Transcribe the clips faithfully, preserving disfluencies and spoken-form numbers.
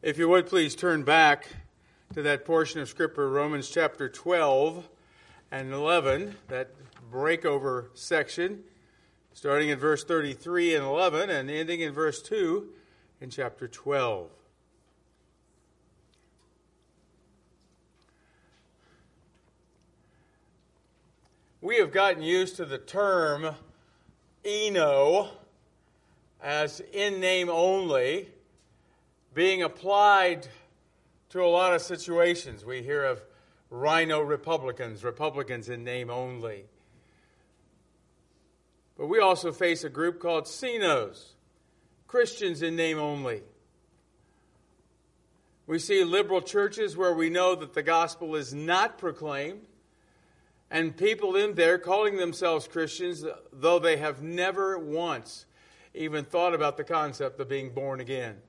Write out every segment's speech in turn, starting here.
If you would please turn back to that portion of Scripture, Romans chapter twelve and eleven, that breakover section, starting in verse thirty-three and eleven and ending in verse two in chapter twelve. We have gotten used to the term eno as in name only being applied to a lot of situations. We hear of rhino Republicans, Republicans in name only. But we also face a group called Cenos, Christians in name only. We see liberal churches where we know that the gospel is not proclaimed, and people in there calling themselves Christians, though they have never once even thought about the concept of being born again.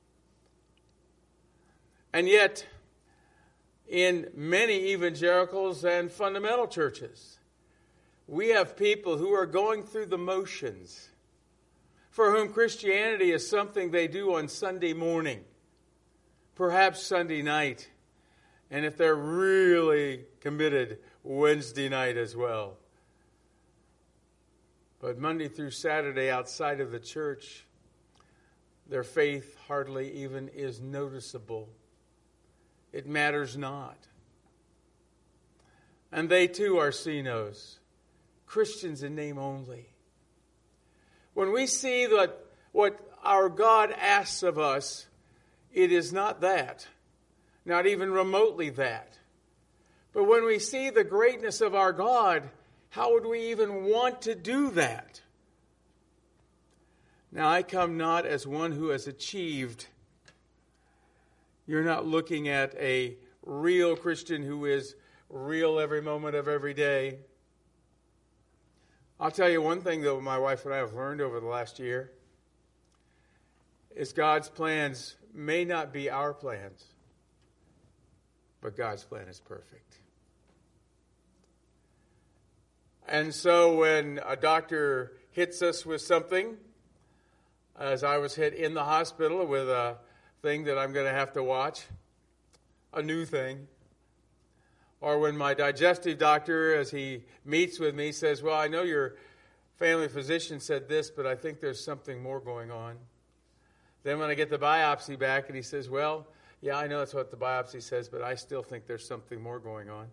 And yet, in many evangelicals and fundamental churches, we have people who are going through the motions, for whom Christianity is something they do on Sunday morning, perhaps Sunday night, and if they're really committed, Wednesday night as well. But Monday through Saturday outside of the church, their faith hardly even is noticeable. It matters not. And they too are Cenos, Christians in name only. When we see that what our God asks of us, it is not that, not even remotely that. But when we see the greatness of our God, how would we even want to do that? Now, I come not as one who has achieved. You're not looking at a real Christian who is real every moment of every day. I'll tell you one thing, though, my wife and I have learned over the last year, is God's plans may not be our plans, but God's plan is perfect. And so when a doctor hits us with something, as I was hit in the hospital with a thing that I'm going to have to watch, a new thing, or when my digestive doctor, as he meets with me, says, well, I know your family physician said this, but I think there's something more going on. Then when I get the biopsy back and he says, well, yeah, I know that's what the biopsy says, but I still think there's something more going on.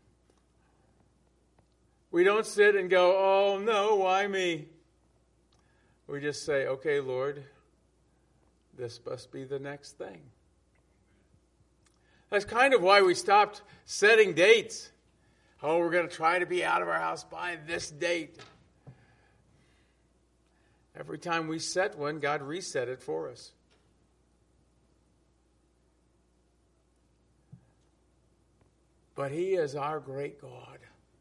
We don't sit and go, oh, no, why me? We just say, okay, Lord, this must be the next thing. That's kind of why we stopped setting dates. Oh, we're going to try to be out of our house by this date. Every time we set one, God reset it for us. But He is our great God.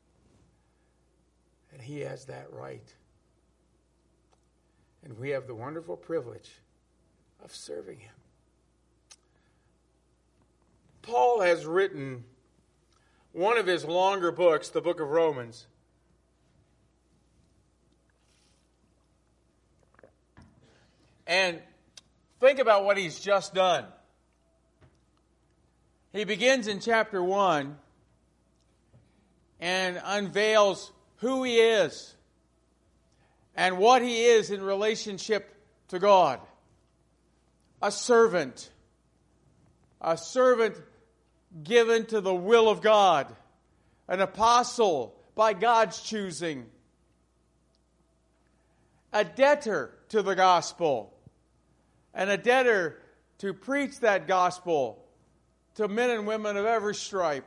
And He has that right. And we have the wonderful privilege of serving Him. Paul has written one of his longer books, the book of Romans. And think about what he's just done. He begins in chapter one and unveils who he is and what he is in relationship to God. A servant. A servant given to the will of God. An apostle by God's choosing. A debtor to the gospel. And a debtor to preach that gospel to men and women of every stripe.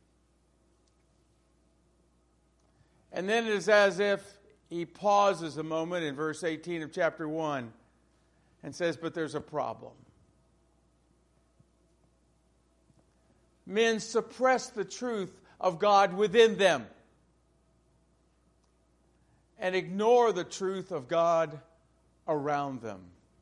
And then it is as if he pauses a moment in verse eighteen of chapter one and says, but there's a problem. Men suppress the truth of God within them and ignore the truth of God around them.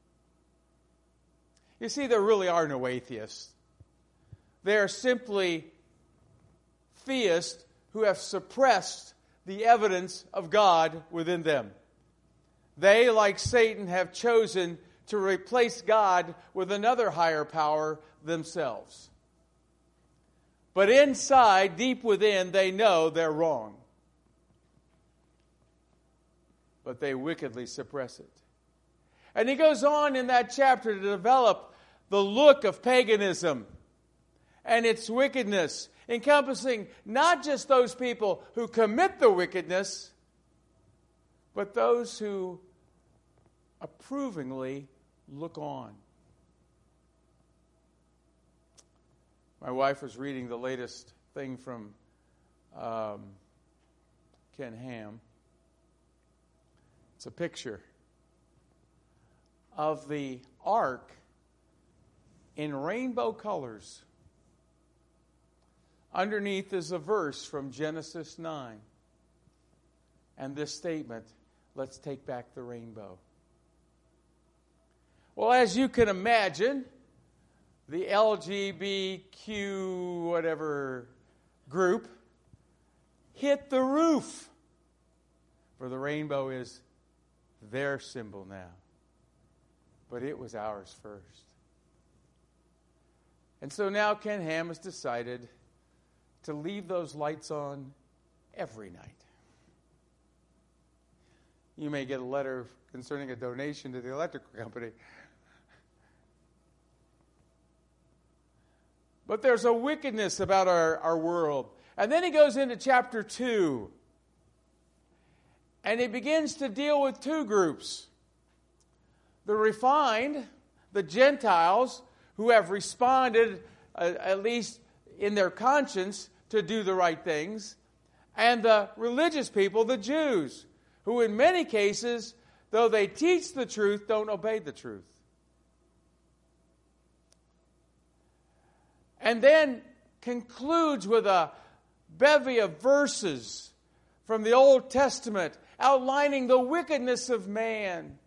You see, there really are no atheists. They are simply theists who have suppressed the evidence of God within them. They, like Satan, have chosen to replace God with another higher power themselves. But inside, deep within, they know they're wrong. But they wickedly suppress it. And he goes on in that chapter to develop the look of paganism and its wickedness, encompassing not just those people who commit the wickedness, but those who approvingly look on. My wife was reading the latest thing from um, Ken Ham. It's a picture of the ark in rainbow colors. Underneath is a verse from Genesis nine. And this statement, let's take back the rainbow. Well, as you can imagine, the L G B T Q whatever group hit the roof. For the rainbow is their symbol now. But it was ours first. And so now Ken Ham has decided to leave those lights on every night. You may get a letter concerning a donation to the electrical company. But there's a wickedness about our, our world. And then he goes into chapter two. And he begins to deal with two groups. The refined, the Gentiles, who have responded, uh, at least in their conscience, to do the right things. And the religious people, the Jews, who in many cases, though they teach the truth, don't obey the truth. And then concludes with a bevy of verses from the Old Testament outlining the wickedness of man.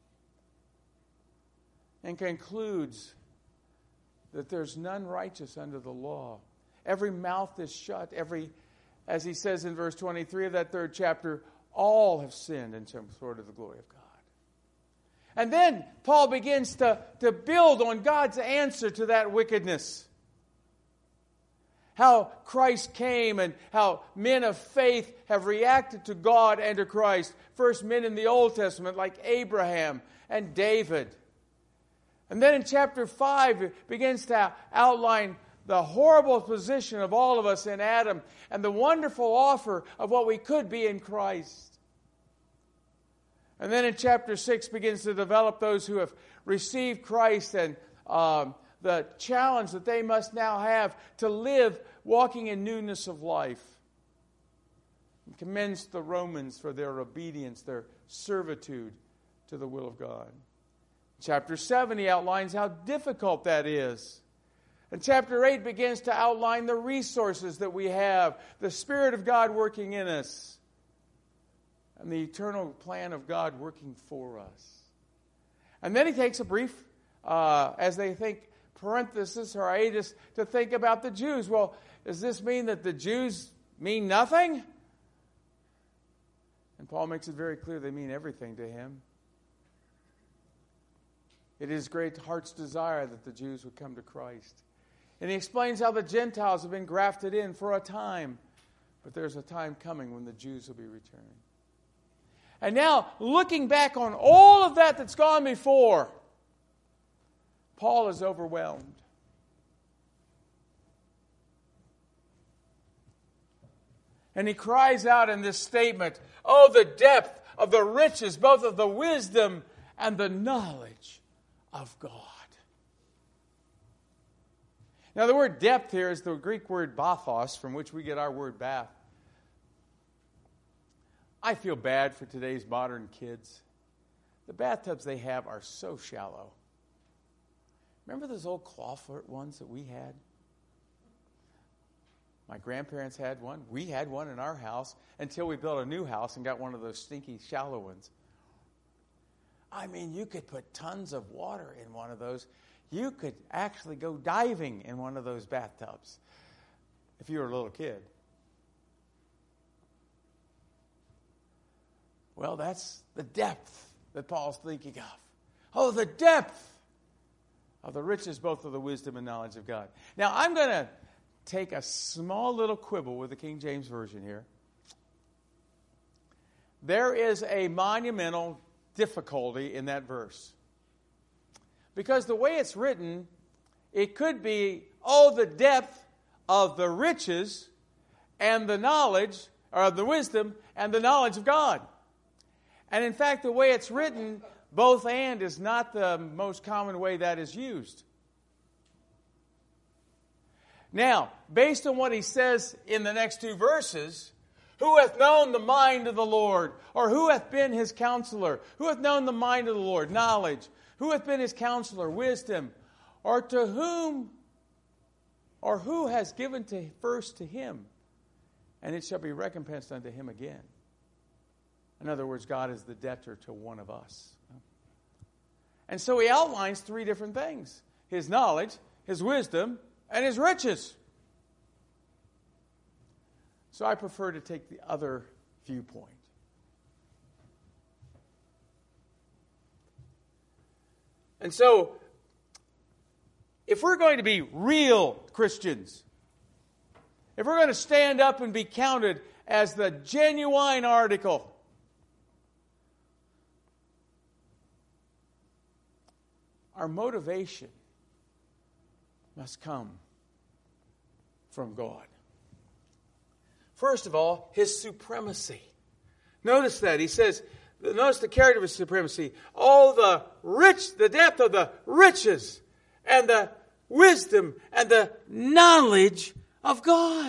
And concludes that there's none righteous under the law. Every mouth is shut. Every, as he says in verse twenty-three of that third chapter, all have sinned and come short of the glory of God. And then Paul begins to, to build on God's answer to that wickedness. How Christ came and how men of faith have reacted to God and to Christ. First men in the Old Testament like Abraham and David. And then in chapter five, it begins to outline the horrible position of all of us in Adam and the wonderful offer of what we could be in Christ. And then in chapter six begins to develop those who have received Christ and um, the challenge that they must now have to live walking in newness of life. And commends the Romans for their obedience, their servitude to the will of God. Chapter seven, he outlines how difficult that is. And chapter eight begins to outline the resources that we have, the Spirit of God working in us, and the eternal plan of God working for us. And then he takes a brief, uh, as they think, parenthesis or hiatus to think about the Jews. Well, does this mean that the Jews mean nothing? And Paul makes it very clear they mean everything to him. It is great heart's desire that the Jews would come to Christ. And he explains how the Gentiles have been grafted in for a time. But there's a time coming when the Jews will be returning. And now, looking back on all of that that's gone before, Paul is overwhelmed. And he cries out in this statement, "Oh, the depth of the riches, both of the wisdom and the knowledge of God." Now, the word depth here is the Greek word bathos, from which we get our word bath. I feel bad for today's modern kids. The bathtubs they have are so shallow. Remember those old clawfoot ones that we had? My grandparents had one. We had one in our house until we built a new house and got one of those stinky, shallow ones. I mean, you could put tons of water in one of those. You could actually go diving in one of those bathtubs if you were a little kid. Well, that's the depth that Paul's thinking of. Oh, the depth of the riches, both of the wisdom and knowledge of God. Now, I'm going to take a small little quibble with the King James Version here. There is a monumental difficulty in that verse. Because the way it's written, it could be, oh, the depth of the riches and the knowledge, or the wisdom and the knowledge of God. And in fact, the way it's written, both and is not the most common way that is used. Now, based on what he says in the next two verses, who hath known the mind of the Lord? Or who hath been his counselor? Who hath known the mind of the Lord? Knowledge. Who hath been his counselor? Wisdom. Or to whom, or who has given to first to him? And it shall be recompensed unto him again. In other words, God is the debtor to one of us. And so he outlines three different things. His knowledge, his wisdom, and his riches. So I prefer to take the other viewpoint. And so, if we're going to be real Christians, if we're going to stand up and be counted as the genuine article, our motivation must come from God. First of all, his supremacy. Notice that. He says, notice the character of his supremacy. All the rich, the depth of the riches and the wisdom and the knowledge of God.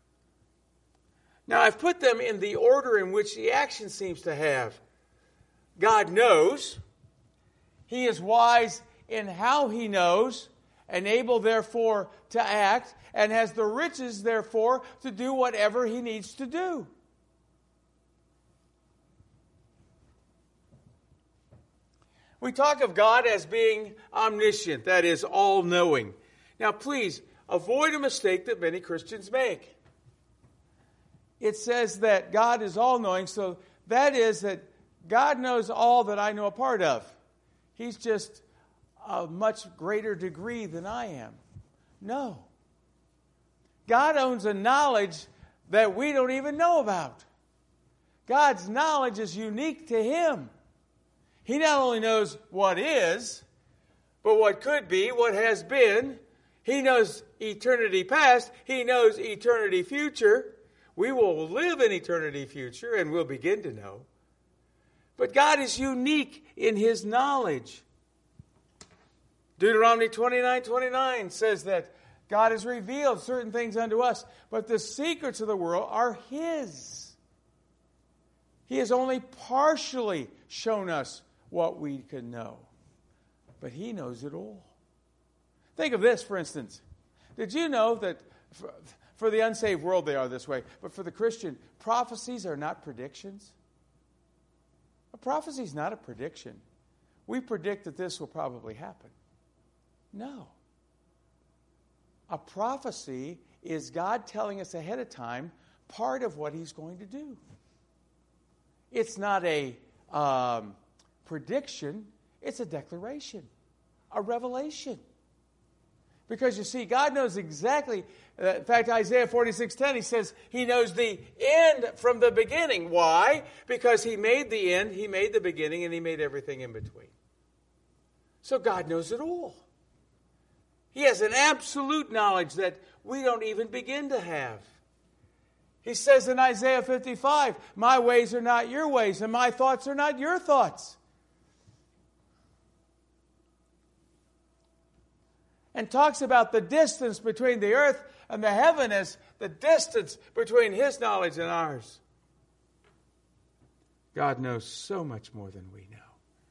Now, I've put them in the order in which the action seems to have. God knows. He is wise in how he knows, and able, therefore, to act, and has the riches, therefore, to do whatever he needs to do. We talk of God as being omniscient, that is, all-knowing. Now, please, avoid a mistake that many Christians make. It says that God is all-knowing, so that is that God knows all that I know a part of. He's just a much greater degree than I am. No. God owns a knowledge that we don't even know about. God's knowledge is unique to him. He not only knows what is, but what could be, what has been. He knows eternity past. He knows eternity future. We will live in eternity future and we'll begin to know. But God is unique in his knowledge. Deuteronomy twenty-nine twenty-nine says that God has revealed certain things unto us, but the secrets of the world are his. He has only partially shown us what we can know, but he knows it all. Think of this, for instance. Did you know that for, for the unsaved world they are this way, but for the Christian, prophecies are not predictions? A prophecy is not a prediction. We predict that this will probably happen. No. A prophecy is God telling us ahead of time part of what he's going to do. It's not a um, prediction. It's a declaration, a revelation. Because you see, God knows exactly, uh, in fact, Isaiah forty-six ten, he says he knows the end from the beginning. Why? Because he made the end, he made the beginning, and he made everything in between. So God knows it all. He has an absolute knowledge that we don't even begin to have. He says in Isaiah fifty-five, my ways are not your ways, and my thoughts are not your thoughts. And talks about the distance between the earth and the heaven as the distance between his knowledge and ours. God knows so much more than we know.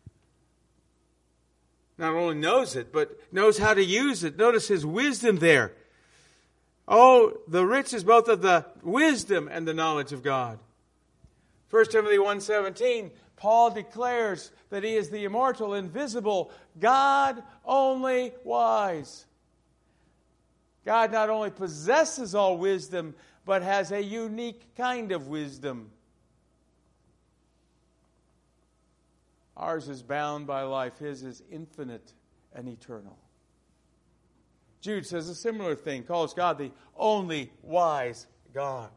Not only knows it, but knows how to use it. Notice his wisdom there. Oh, the riches both of the wisdom and the knowledge of God. First Timothy one seventeen, Paul declares that he is the immortal, invisible, God only wise. God not only possesses all wisdom, but has a unique kind of wisdom. Ours is bound by life. His is infinite and eternal. Jude says a similar thing, calls God the only wise God.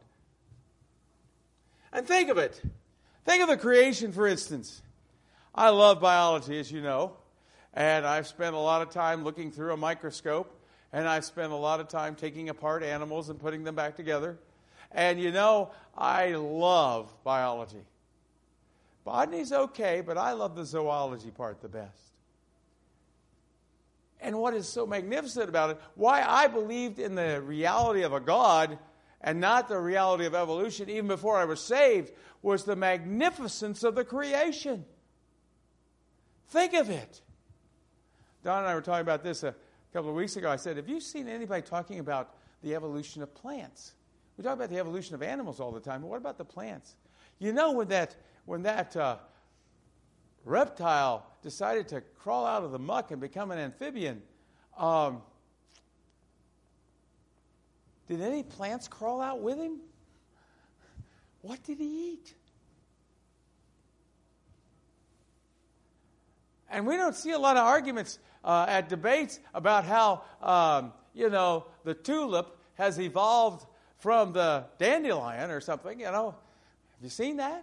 And think of it. Think of the creation, for instance. I love biology, as you know, and I've spent a lot of time looking through a microscope, and I've spent a lot of time taking apart animals and putting them back together. And you know, I love biology. Botany's okay, but I love the zoology part the best. And what is so magnificent about it, why I believed in the reality of a God and not the reality of evolution even before I was saved, was the magnificence of the creation. Think of it. Don and I were talking about this a couple of weeks ago. I said, have you seen anybody talking about the evolution of plants? We talk about the evolution of animals all the time, but what about the plants? You know, when that when that uh, reptile decided to crawl out of the muck and become an amphibian, um, did any plants crawl out with him? What did he eat? And we don't see a lot of arguments uh, at debates about how, um, you know, the tulip has evolved from the dandelion or something, you know. Have you seen that?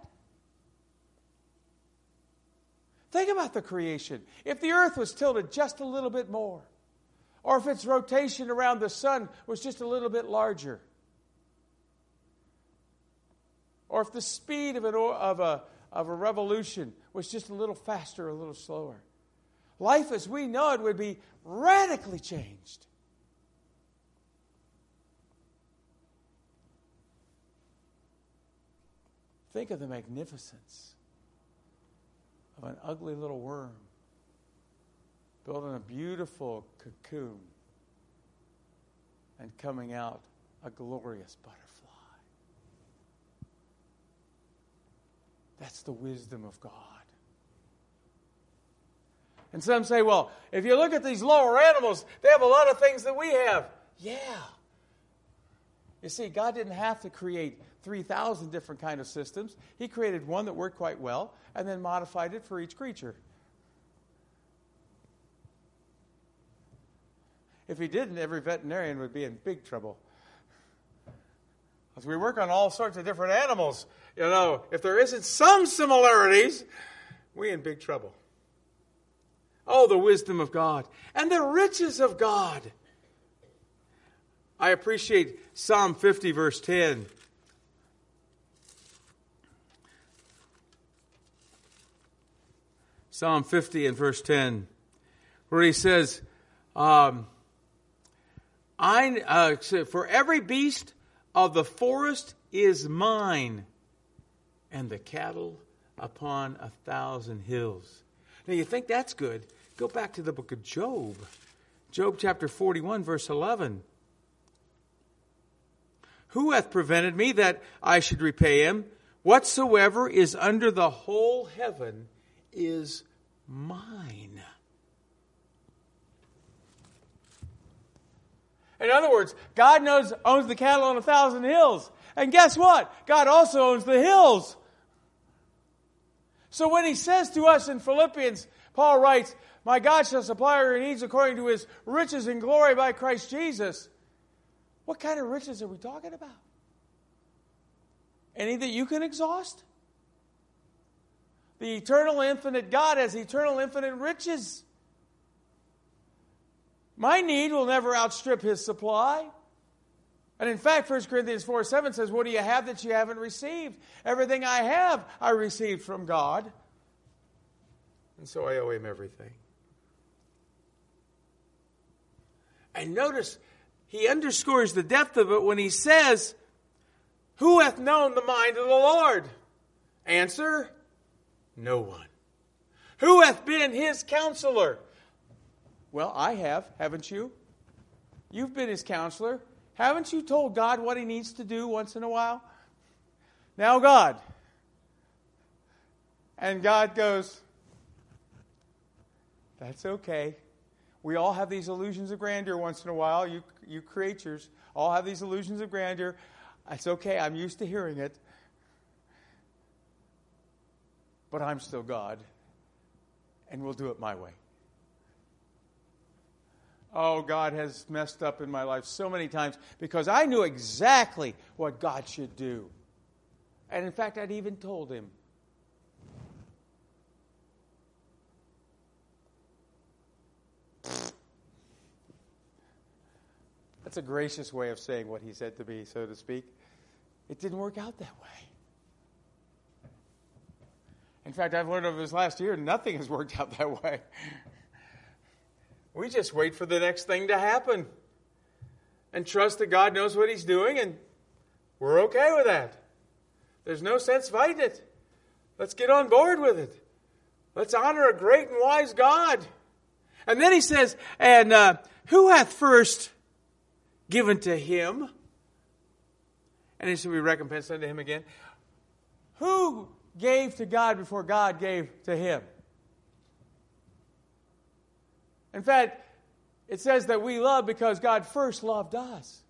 Think about the creation. If the earth was tilted just a little bit more, or if its rotation around the sun was just a little bit larger, or if the speed of, an, of, a, of a revolution was just a little faster, a little slower, life as we know it would be radically changed. Think of the magnificence of an ugly little worm building a beautiful cocoon and coming out a glorious butterfly. That's the wisdom of God. And some say, well, if you look at these lower animals, they have a lot of things that we have. Yeah. You see, God didn't have to create three thousand different kind of systems. He created one that worked quite well and then modified it for each creature. If he didn't, every veterinarian would be in big trouble. As we work on all sorts of different animals, you know, if there isn't some similarities, we're in big trouble. Oh, the wisdom of God and the riches of God. I appreciate Psalm fifty, verse ten. Psalm fifty and verse ten, where he says, um, I, uh, for every beast of the forest is mine, and the cattle upon a thousand hills. Now you think that's good? Go back to the book of Job. Job chapter forty-one, verse eleven. Who hath prevented me that I should repay him? Whatsoever is under the whole heaven is mine. In other words, God knows, owns the cattle on a thousand hills. And guess what? God also owns the hills. So when he says to us in Philippians, Paul writes, my God shall supply your needs according to his riches and glory by Christ Jesus. What kind of riches are we talking about? Any that you can exhaust? The eternal, infinite God has eternal, infinite riches. My need will never outstrip his supply. And in fact, First Corinthians four seven says, what do you have that you haven't received? Everything I have, I received from God. And so I owe him everything. And notice, he underscores the depth of it when he says, who hath known the mind of the Lord? Answer, no one. Who hath been his counselor? Well, I have, haven't you? You've been his counselor. Haven't you told God what he needs to do once in a while? Now, God. And God goes, that's okay. We all have these illusions of grandeur once in a while. You, you creatures all have these illusions of grandeur. It's okay. I'm used to hearing it. But I'm still God. and we'll do it my way. Oh, God has messed up in my life so many times because I knew exactly what God should do. And in fact, I'd even told him. That's a gracious way of saying what he said to me, so to speak. It didn't work out that way. In fact, I've learned over this last year, nothing has worked out that way. We just wait for the next thing to happen and trust that God knows what he's doing, and we're okay with that. There's no sense fighting it. Let's get on board with it. Let's honor a great and wise God. And then he says, and uh, who hath first given to him, and it shall be recompensed unto him again? Who gave to God before God gave to him? In fact, it says that we love because God first loved us.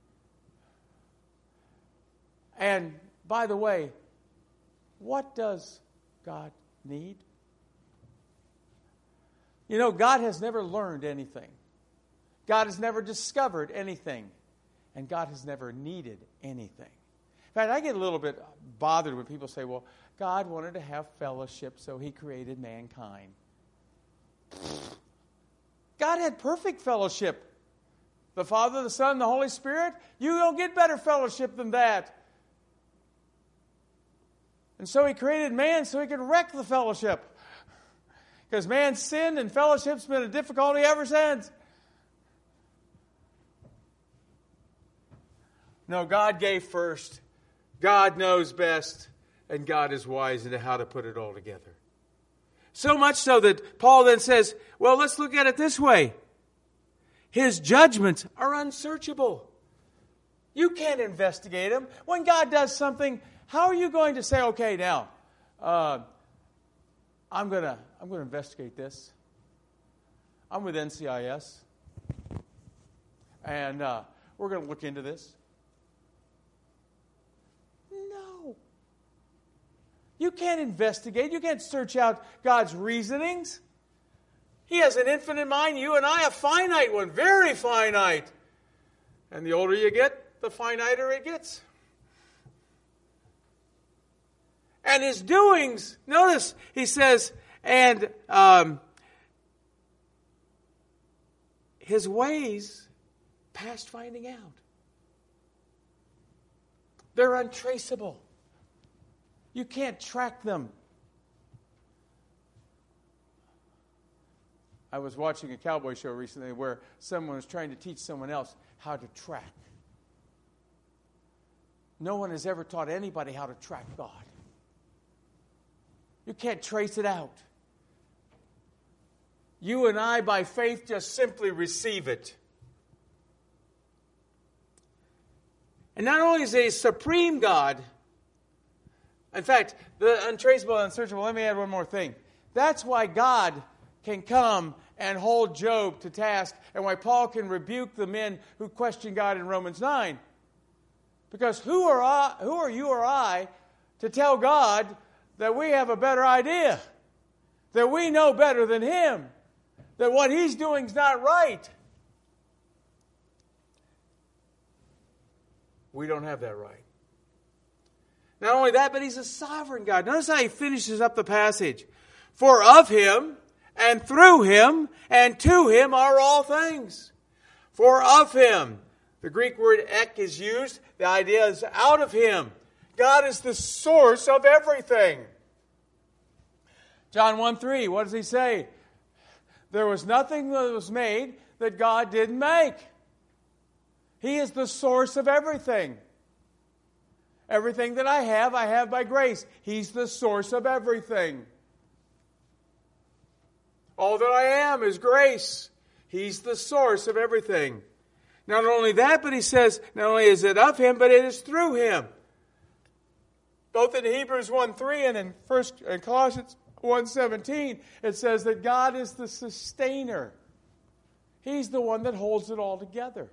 And by the way, what does God need? You know, God has never learned anything. God has never discovered anything. And God has never needed anything. In fact, I get a little bit bothered when people say, well, God wanted to have fellowship, so he created mankind. God had perfect fellowship. The Father, the Son, the Holy Spirit. You don't get better fellowship than that. And so he created man so he could wreck the fellowship. Because man sinned and fellowship's been a difficulty ever since. No, God gave first. God knows best. And God is wise into how to put it all together. So much so that Paul then says, well, let's look at it this way. His judgments are unsearchable. You can't investigate them. When God does something, how are you going to say, okay, now, uh, I'm going to I'm going to investigate this. I'm with N C I S. And uh, we're going to look into this. No. You can't investigate. You can't search out God's reasonings. He has an infinite mind. You and I a finite one. Very finite. And the older you get, the finiter it gets. And his doings, notice, he says, and um, his ways past finding out. They're untraceable. You can't track them. I was watching a cowboy show recently where someone was trying to teach someone else how to track. No one has ever taught anybody how to track God. You can't trace it out. You and I, by faith, just simply receive it. And not only is he a supreme God, in fact, the untraceable and unsearchable, let me add one more thing. That's why God can come and hold Job to task, and why Paul can rebuke the men who question God in Romans nine. Because who are I, who are you or I to tell God that we have a better idea, that we know better than him, that what he's doing is not right? We don't have that right. Not only that, but he's a sovereign God. Notice how he finishes up the passage. For of him, and through him, and to him are all things. For of him. The Greek word ek is used. The idea is out of him. God is the source of everything. John one three, what does he say? There was nothing that was made that God didn't make. He is the source of everything. Everything that I have, I have by grace. He's the source of everything. All that I am is grace. He's the source of everything. Not only that, but he says, not only is it of him, but it is through him. Both in Hebrews one three and in First in Colossians one seventeen, it says that God is the sustainer. He's the one that holds it all together.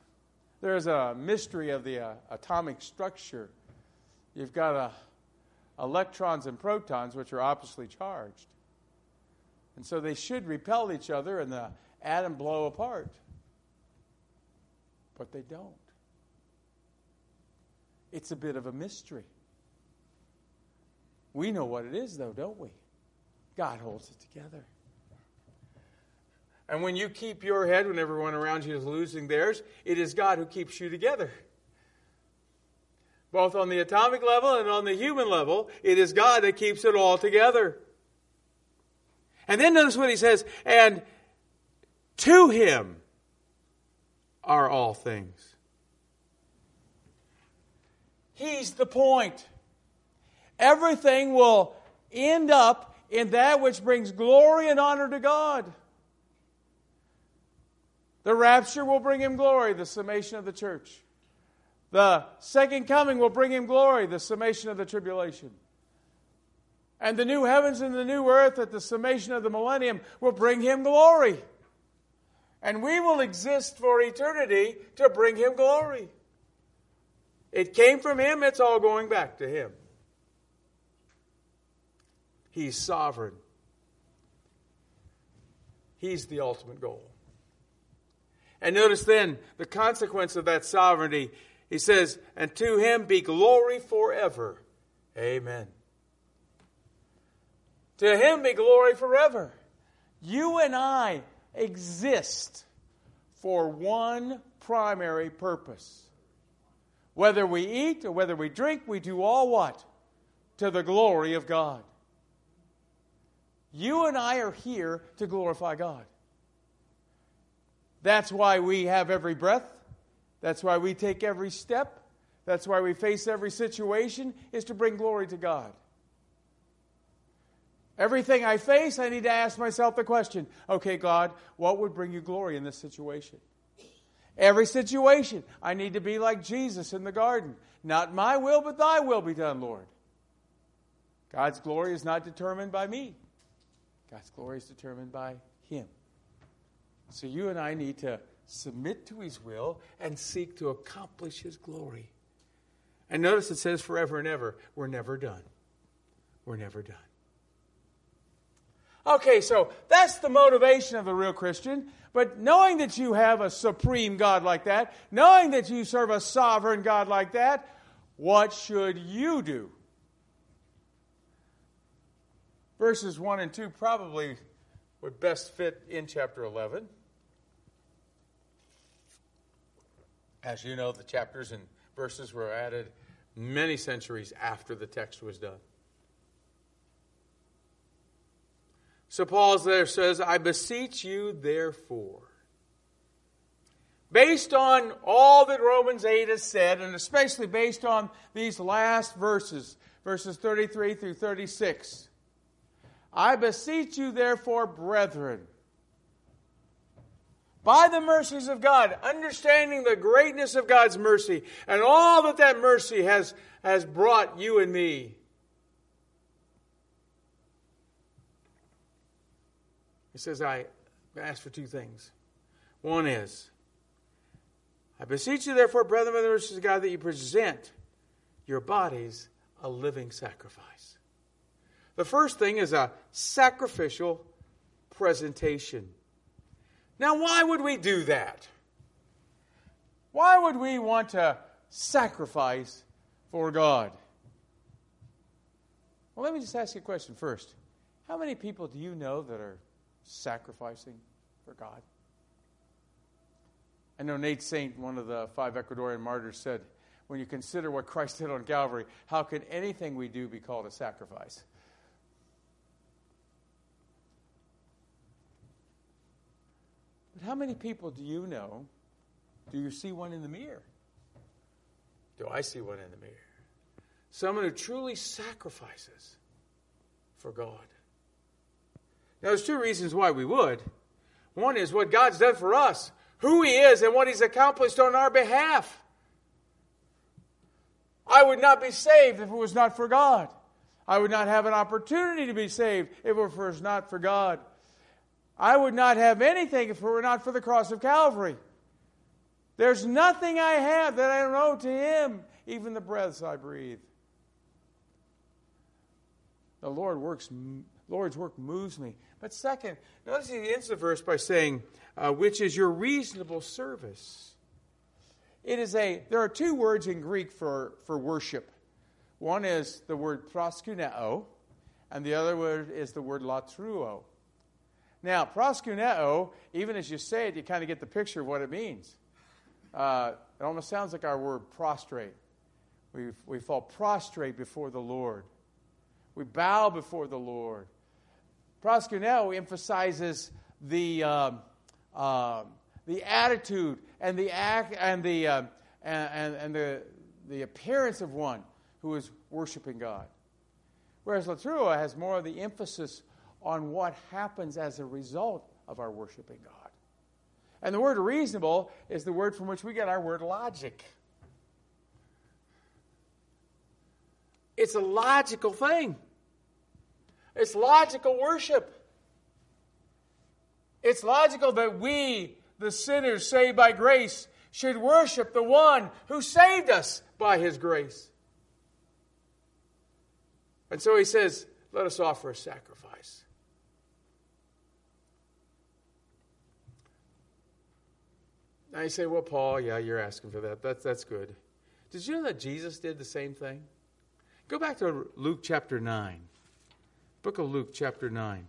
There's a mystery of the uh, atomic structure. You've got a, electrons and protons, which are oppositely charged. And so they should repel each other and the atom blow apart. But they don't. It's a bit of a mystery. We know what it is, though, don't we? God holds it together. And when you keep your head when everyone around you is losing theirs, it is God who keeps you together. Both on the atomic level and on the human level, it is God that keeps it all together. And then notice what he says, and to him are all things. He's the point. Everything will end up in that which brings glory and honor to God. The rapture will bring him glory, the summation of the church. The second coming will bring him glory, the summation of the tribulation. And the new heavens and the new earth at the summation of the millennium will bring him glory. And we will exist for eternity to bring him glory. It came from him, it's all going back to him. He's sovereign. He's the ultimate goal. And notice then the consequence of that sovereignty. He says, and to him be glory forever. Amen. To him be glory forever. You and I exist for one primary purpose. Whether we eat or whether we drink, we do all what? To the glory of God. You and I are here to glorify God. That's why we have every breath. That's why we take every step. That's why we face every situation, is to bring glory to God. Everything I face, I need to ask myself the question, okay, God, what would bring you glory in this situation? Every situation, I need to be like Jesus in the garden. Not my will, but thy will be done, Lord. God's glory is not determined by me. God's glory is determined by him. So you and I need to submit to his will and seek to accomplish his glory. And notice it says forever and ever. We're never done. We're never done. Okay, so that's the motivation of the real Christian. But knowing that you have a supreme God like that, knowing that you serve a sovereign God like that, what should you do? Verses one and two probably would best fit in chapter eleven. As you know, the chapters and verses were added many centuries after the text was done. So Paul there says, I beseech you therefore. Based on all that Romans eight has said, and especially based on these last verses, verses thirty-three through thirty-six, I beseech you therefore, brethren, by the mercies of God, understanding the greatness of God's mercy, and all that that mercy has, has brought you and me. He says, I ask for two things. One is, I beseech you therefore, brethren, by the mercies of God, that you present your bodies a living sacrifice. The first thing is a sacrificial presentation. Now, why would we do that? Why would we want to sacrifice for God? Well, let me just ask you a question first. How many people do you know that are sacrificing for God? I know Nate Saint, one of the five Ecuadorian martyrs, said, when you consider what Christ did on Calvary, how can anything we do be called a sacrifice? But how many people do you know, do you see one in the mirror? Do I see one in the mirror? Someone who truly sacrifices for God. Now, there's two reasons why we would. One is what God's done for us, who he is, and what he's accomplished on our behalf. I would not be saved if it was not for God. I would not have an opportunity to be saved if it was not for God. I would not have anything if it were not for the cross of Calvary. There's nothing I have that I don't owe to him, even the breaths I breathe. The Lord works, Lord's work moves me. But second, notice he ends the verse by saying, uh, which is your reasonable service. It is a, there are two words in Greek for, for worship. One is the word proskuneo, and the other word is the word latruo. Now, proskuneo, even as you say it, you kind of get the picture of what it means. Uh, it almost sounds like our word prostrate. We, we fall prostrate before the Lord. We bow before the Lord. Proskuneo emphasizes the um, uh, the attitude and the act and the uh, and, and the the appearance of one who is worshiping God. Whereas Latrua has more of the emphasis on what happens as a result of our worshiping God. And the word reasonable is the word from which we get our word logic. It's a logical thing. It's logical worship. It's logical that we, the sinners saved by grace, should worship the one who saved us by his grace. And so he says, let us offer a sacrifice. Now you say, well, Paul, yeah, you're asking for that. That's, that's good. Did you know that Jesus did the same thing? Go back to Luke chapter nine. Book of Luke chapter nine.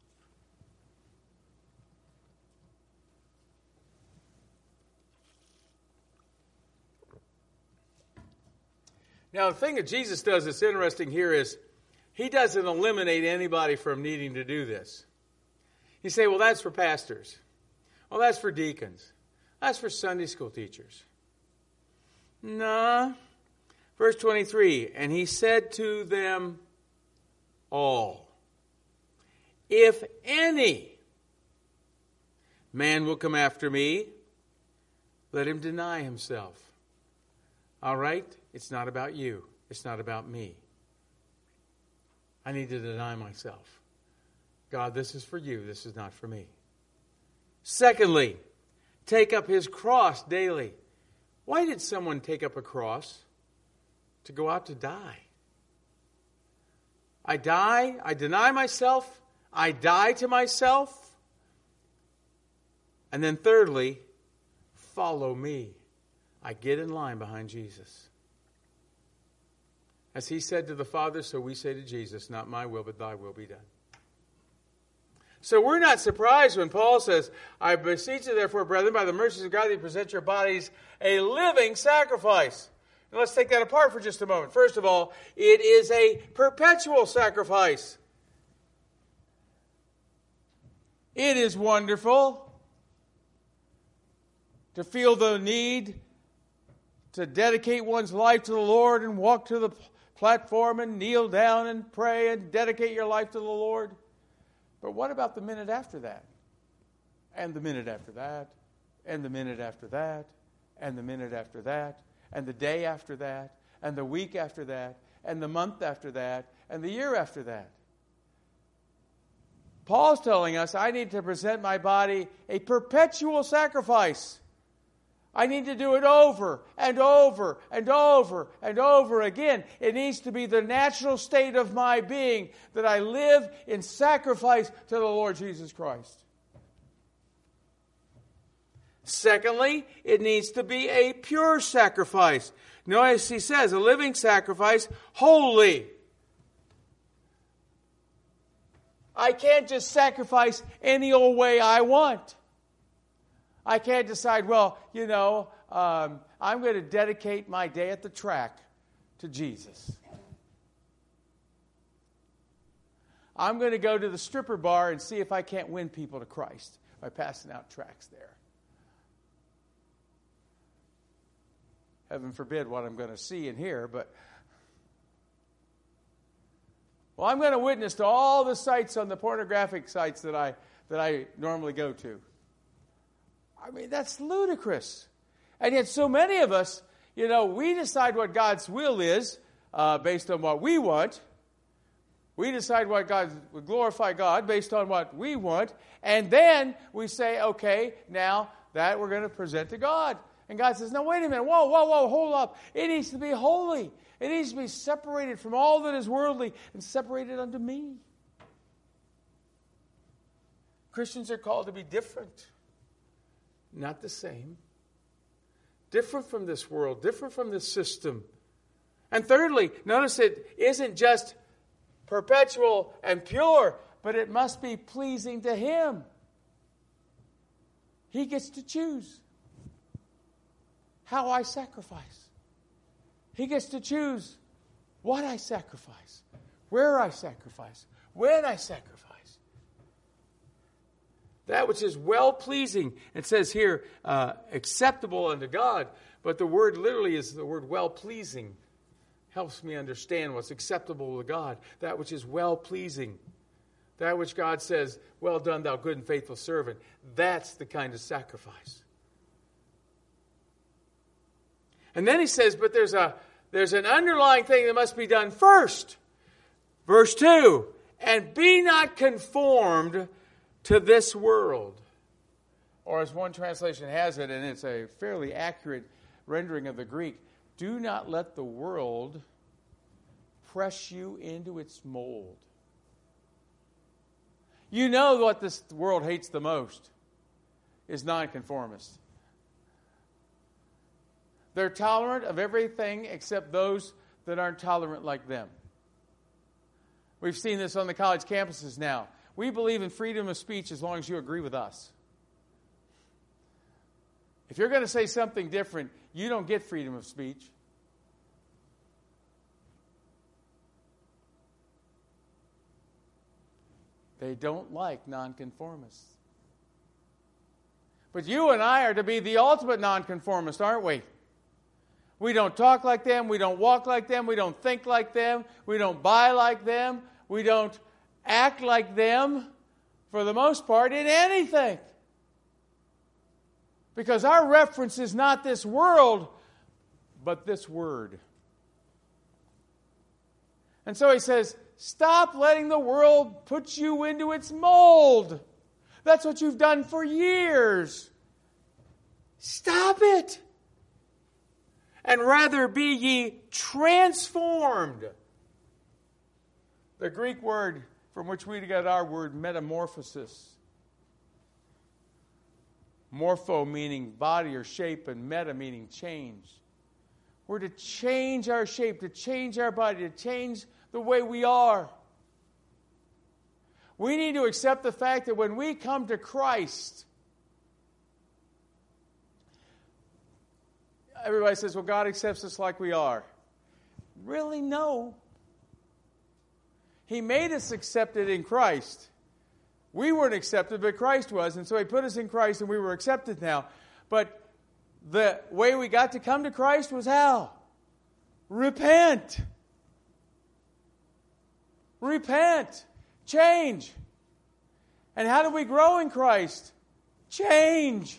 Now, the thing that Jesus does that's interesting here is he doesn't eliminate anybody from needing to do this. You say, well, that's for pastors. Well, that's for deacons. That's for Sunday school teachers. No. Verse twenty-three, and he said to them all, if any man will come after me, let him deny himself. All right? It's not about you. It's not about me. I need to deny myself. God, this is for you. This is not for me. Secondly, take up his cross daily. Why did someone take up a cross? To go out to die. I die. I deny myself. I die to myself. And then thirdly, follow me. I get in line behind Jesus. As he said to the Father, so we say to Jesus, not my will, but thy will be done. So we're not surprised when Paul says, I beseech you therefore, brethren, by the mercies of God, that you present your bodies a living sacrifice. And let's take that apart for just a moment. First of all, it is a perpetual sacrifice. It is wonderful to feel the need to dedicate one's life to the Lord and walk to the platform and kneel down and pray and dedicate your life to the Lord. But what about the minute after that? And the minute after that? And the minute after that? And the minute after that? And the day after that? And the week after that? And the month after that? And the year after that? Paul's telling us I need to present my body a perpetual sacrifice. I need to do it over and over and over and over again. It needs to be the natural state of my being that I live in sacrifice to the Lord Jesus Christ. Secondly, it needs to be a pure sacrifice. Notice he says, a living sacrifice, holy. I can't just sacrifice any old way I want. I can't decide, well, you know, um, I'm going to dedicate my day at the track to Jesus. I'm going to go to the stripper bar and see if I can't win people to Christ by passing out tracts there. Heaven forbid what I'm going to see and hear, but well, I'm going to witness to all the sites on the pornographic sites that I that I normally go to. I mean, that's ludicrous. And yet so many of us, you know, we decide what God's will is uh, based on what we want. We decide what God would glorify God based on what we want. And then we say, okay, now that we're going to present to God. And God says, no, wait a minute. Whoa, whoa, whoa, hold up. It needs to be holy. It needs to be separated from all that is worldly and separated unto me. Christians are called to be different, not the same. Different from this world, different from this system. And thirdly, notice it isn't just perpetual and pure, but it must be pleasing to Him. He gets to choose how I sacrifice. He gets to choose what I sacrifice, where I sacrifice, when I sacrifice. That which is well-pleasing. It says here, uh, acceptable unto God. But the word literally is the word well-pleasing. Helps me understand what's acceptable to God. That which is well-pleasing. That which God says, well done, thou good and faithful servant. That's the kind of sacrifice. And then he says, but there's a there's an underlying thing that must be done first. Verse two, and be not conformed to this world. Or as one translation has it, and it's a fairly accurate rendering of the Greek, do not let the world press you into its mold. You know what this world hates the most is nonconformists. They're tolerant of everything except those that aren't tolerant like them. We've seen this on the college campuses now. We believe in freedom of speech as long as you agree with us. If you're going to say something different, you don't get freedom of speech. They don't like nonconformists. But you and I are to be the ultimate nonconformist, aren't we? We don't talk like them. We don't walk like them. We don't think like them. We don't buy like them. We don't act like them, for the most part, in anything. Because our reference is not this world, but this word. And so he says, stop letting the world put you into its mold. That's what you've done for years. Stop it. And rather be ye transformed. The Greek word from which we get our word metamorphosis. Morpho meaning body or shape, and meta meaning change. We're to change our shape, to change our body, to change the way we are. We need to accept the fact that when we come to Christ, everybody says, well, God accepts us like we are. Really, no. He made us accepted in Christ. We weren't accepted, but Christ was. And so He put us in Christ and we were accepted now. But the way we got to come to Christ was how? Repent. Repent. Change. And how do we grow in Christ? Change.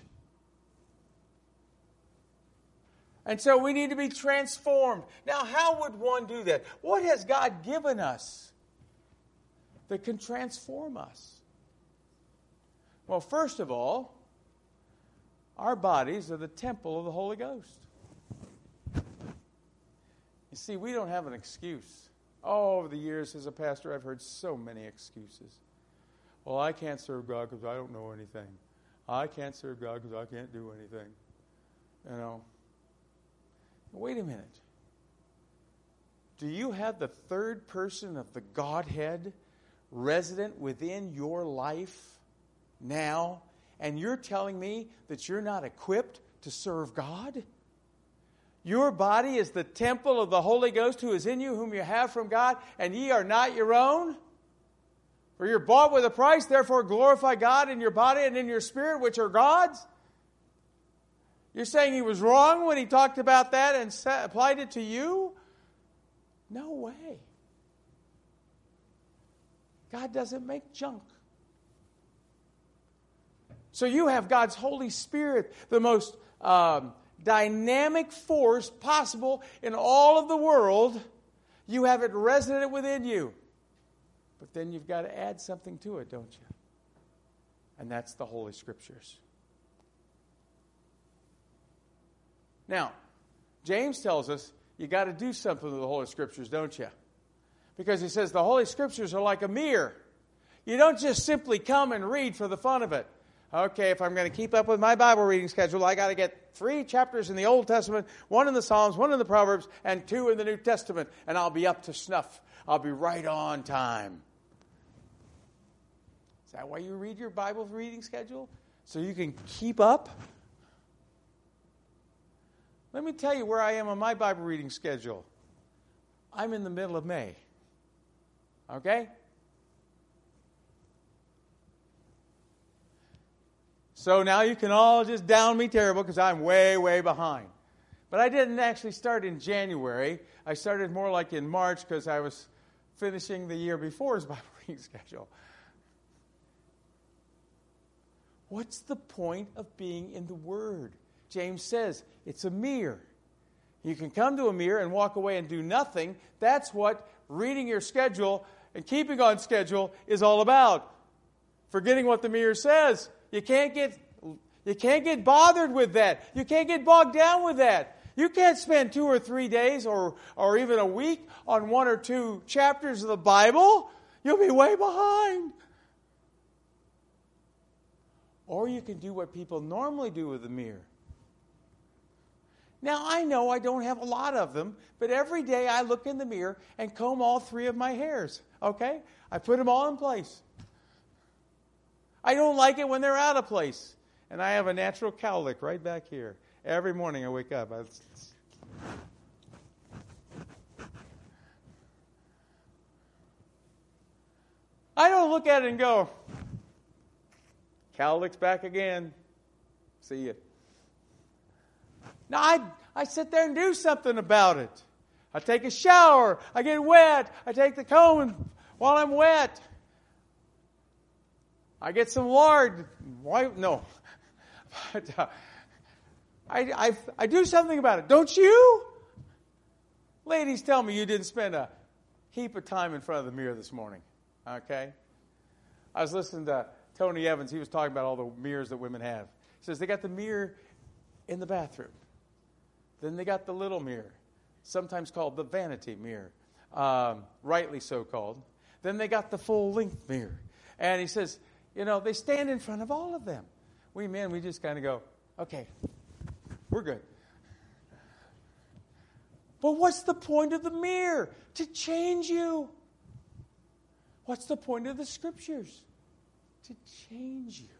And so we need to be transformed. Now, how would one do that? What has God given us that can transform us? Well, first of all, our bodies are the temple of the Holy Ghost. You see, we don't have an excuse. Oh, over the years as a pastor, I've heard so many excuses. Well, I can't serve God because I don't know anything. I can't serve God because I can't do anything. You know. Wait a minute. Do you have the third person of the Godhead resident within your life now, and you're telling me that you're not equipped to serve God? Your body is the temple of the Holy Ghost who is in you, whom you have from God, and ye are not your own? For you're bought with a price, therefore glorify God in your body and in your spirit, which are God's. You're saying He was wrong when He talked about that and applied it to you? No way. God doesn't make junk. So you have God's Holy Spirit, the most um, dynamic force possible in all of the world. You have it resident within you. But then you've got to add something to it, don't you? And that's the Holy Scriptures. Now, James tells us you got to do something with the Holy Scriptures, don't you? Because he says the Holy Scriptures are like a mirror. You don't just simply come and read for the fun of it. Okay, if I'm going to keep up with my Bible reading schedule, I got to get three chapters in the Old Testament, one in the Psalms, one in the Proverbs, and two in the New Testament, and I'll be up to snuff. I'll be right on time. Is that why you read your Bible reading schedule? So you can keep up? Let me tell you where I am on my Bible reading schedule. I'm in the middle of May. Okay? So now you can all just down me terrible because I'm way, way behind. But I didn't actually start in January. I started more like in March because I was finishing the year before's Bible reading schedule. What's the point of being in the Word? James says it's a mirror. You can come to a mirror and walk away and do nothing. That's what reading your schedule and keeping on schedule is all about. Forgetting what the mirror says. You can't get you can't get bothered with that. You can't get bogged down with that. You can't spend two or three days or, or even a week on one or two chapters of the Bible. You'll be way behind. Or you can do what people normally do with the mirror. Now, I know I don't have a lot of them, but every day I look in the mirror and comb all three of my hairs. Okay? I put them all in place. I don't like it when they're out of place. And I have a natural cowlick right back here. Every morning I wake up. I, I don't look at it and go, cowlick's back again. See ya. Now, I, I sit there and do something about it. I take a shower. I get wet. I take the comb and, while I'm wet. I get some lard. Why? No. But, uh, I, I, I do something about it. Don't you? Ladies, tell me you didn't spend a heap of time in front of the mirror this morning. Okay? I was listening to Tony Evans. He was talking about all the mirrors that women have. He says they got the mirror in the bathroom. Then they got the little mirror, sometimes called the vanity mirror, um, rightly so called. Then they got the full-length mirror. And he says, you know, they stand in front of all of them. We men, we just kind of go, okay, we're good. But what's the point of the mirror? To change you. What's the point of the Scriptures? To change you.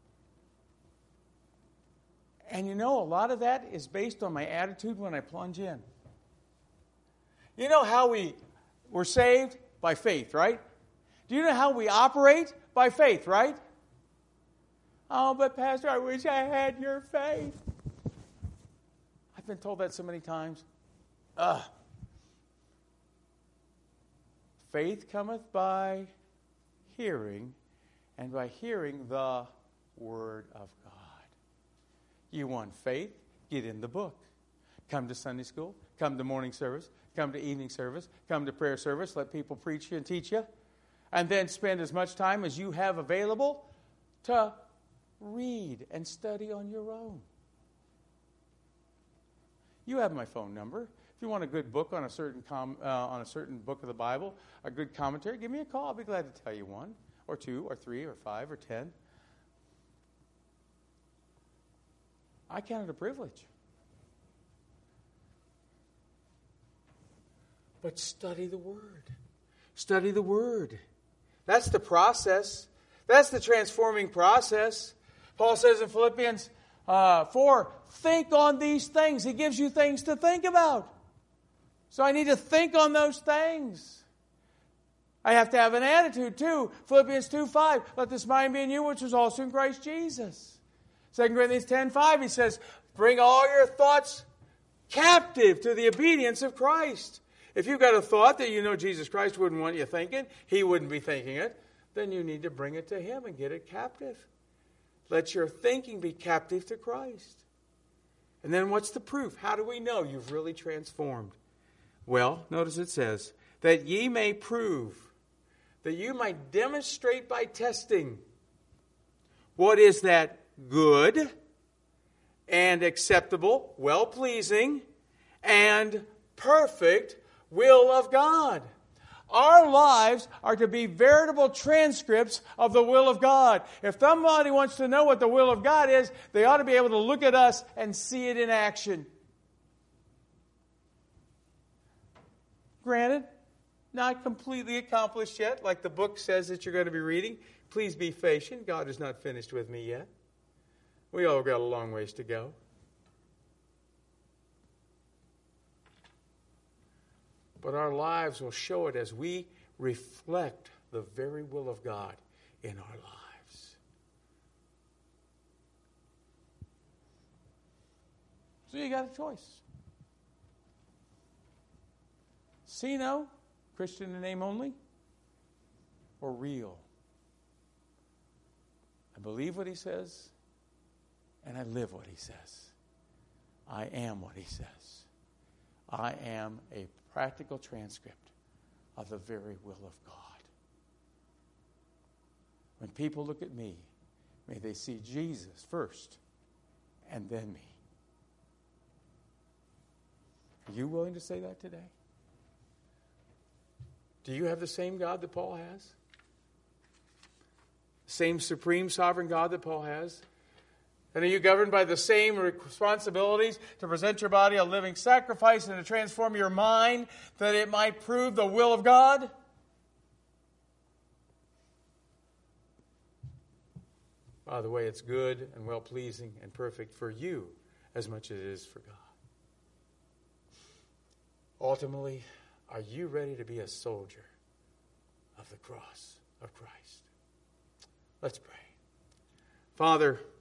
And you know, a lot of that is based on my attitude when I plunge in. You know how we were saved? By faith, right? Do you know how we operate? By faith, right? Oh, but Pastor, I wish I had your faith. I've been told that so many times. Ugh. Faith cometh by hearing, and by hearing the Word of God. You want faith? Get in the book. Come to Sunday school. Come to morning service. Come to evening service. Come to prayer service. Let people preach you and teach you. And then spend as much time as you have available to read and study on your own. You have my phone number. If you want a good book on a certain com, uh, on a certain book of the Bible, a good commentary, give me a call. I'll be glad to tell you one, or two, or three, or five, or ten. I count it a privilege. But study the Word. Study the Word. That's the process. That's the transforming process. Paul says in Philippians uh, four, think on these things. He gives you things to think about. So I need to think on those things. I have to have an attitude too. Philippians two five, let this mind be in you, which was also in Christ Jesus. Second Corinthians ten five, he says, bring all your thoughts captive to the obedience of Christ. If you've got a thought that you know Jesus Christ wouldn't want you thinking, He wouldn't be thinking it, then you need to bring it to Him and get it captive. Let your thinking be captive to Christ. And then what's the proof? How do we know you've really transformed? Well, notice it says, that ye may prove, that you might demonstrate by testing what is that good and acceptable, well-pleasing, and perfect will of God. Our lives are to be veritable transcripts of the will of God. If somebody wants to know what the will of God is, they ought to be able to look at us and see it in action. Granted, not completely accomplished yet, like the book says that you're going to be reading. Please be patient. God is not finished with me yet. We all got a long ways to go. But our lives will show it as we reflect the very will of God in our lives. So you got a choice. See no, Christian in name only, or real. I believe what he says, and I live what he says. I am what he says. I am a practical transcript of the very will of God. When people look at me, may they see Jesus first and then me. Are you willing to say that today? Do you have the same God that Paul has? Same supreme sovereign God that Paul has? And are you governed by the same responsibilities to present your body a living sacrifice and to transform your mind that it might prove the will of God? By the way, it's good and well-pleasing and perfect for you as much as it is for God. Ultimately, are you ready to be a soldier of the cross of Christ? Let's pray. Father,